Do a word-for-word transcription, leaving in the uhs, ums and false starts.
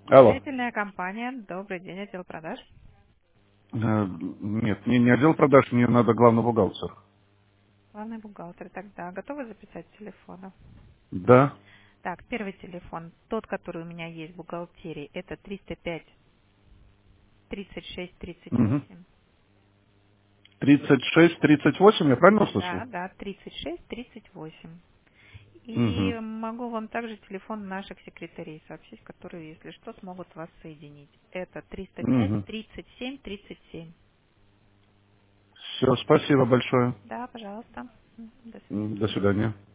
Алло. Строительная компания. Добрый день, отдел продаж. Э, Нет, мне не отдел продаж, мне надо главный бухгалтер. Главный бухгалтер. Тогда готовы записать телефона? Да. Так, первый телефон, тот, который у меня есть в бухгалтерии, это триста пять тридцать шесть тридцать Угу. восемь. тридцать шесть тридцать восемь, я правильно Да, услышал? да, тридцать шесть тридцать восемь. И Угу. могу вам также телефон наших секретарей сообщить, которые, если что, смогут вас соединить. Это триста пять Угу. тридцать семь тридцать семь. Все, спасибо большое. Да, пожалуйста. М, До свидания. М, До свидания.